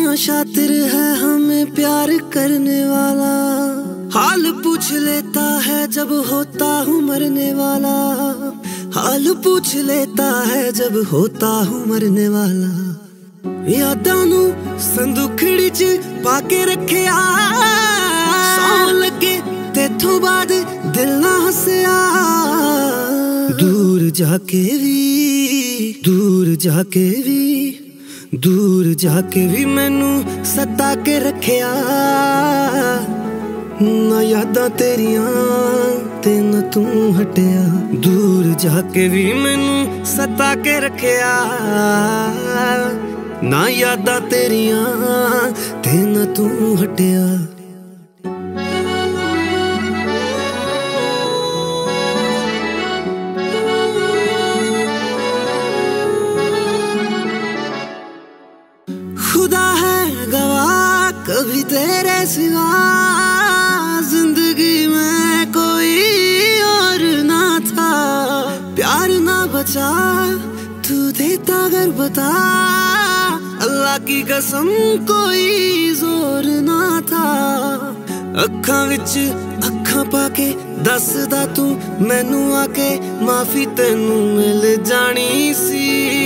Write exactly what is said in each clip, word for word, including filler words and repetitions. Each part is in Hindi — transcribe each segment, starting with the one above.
दुनिया शातिर है हमें प्यार करने वाला, हाल पूछ लेता है जब होता हूँ मरने वाला, हाल पूछ लेता है जब होता हूँ मरने वाला। यादां नू संदूखड़ी च पाके रखिया, सौं लगे तेथों बाद दिल ना हंसिया। दूर जाके भी, दूर जाके भी, दूर जाके भी मैनू सता के रखिया। ना यादां तेरियां ते ना तू हटिया, दूर जाके भी मैनू सता के रखिया। ना यादां तेरियां ते ना तू हटिया। खुदा है गवाह कभी तेरे सिवा जिंदगी में कोई और ना था। प्यार ना बचा तू देता अगर बता, अल्लाह की कसम कोई जोर ना था। अखां विच अखां पाके दसदा तू मैनू आके, माफी तेनू मिल जानी सी।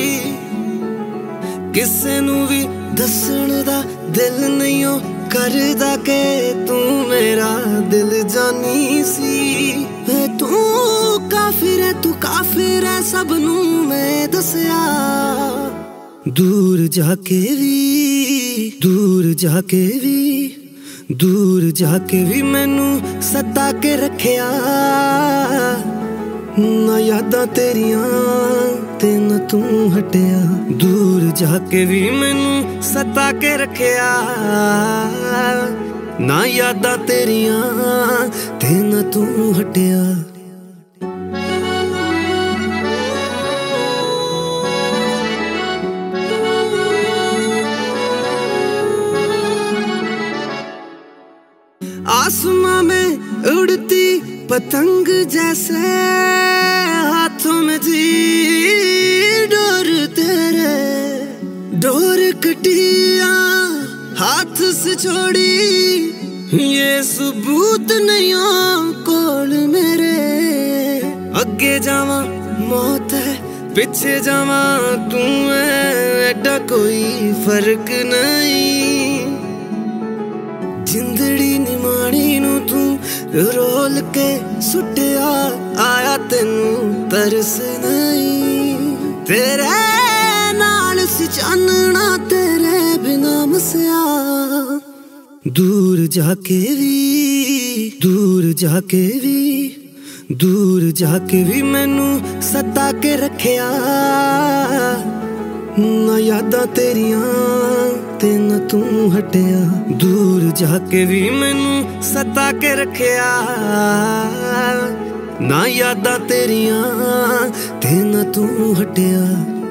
किसे नू भी दसण दा दिल नहीं हो करदा के तू मेरा दिल जानी सी। वे तू काफिर है, तू काफिर है सब नू मैं दसिया। दूर जाके भी, दूर जाके भी, दूर जाके भी मैनू सता के रखिया। ना यादां तेरियां ते ना तू हटिया, दूर जाके भी मैनू सता के रखिया। ना यादां तेरियां ते ना तू हटिया। आसमां में उड़ती पतंग जैसे, हाथों में थी डोर तेरे। डोर कटिया हाथ से छोड़ी, ये सबूत नहीं हो कोल मेरे। अगे जावा मौत है पिछे जावा तू है, एडा कोई फर्क नहीं। जिंदड़ी निमाणी नू तू रोल के सुटिया, आया तेनू तरस नहीं। तेरे नाल सी चानना तेरे बिना मसिया। दूर जाके भी, दूर जाके भी, दूर जाके भी मैनू सता के रखिया। ना यादां तेरियां ते ना तू हटिया, दूर जाके भी मैनू सता के रखिया। ना यादां तेरियां ते ना तू हटिया।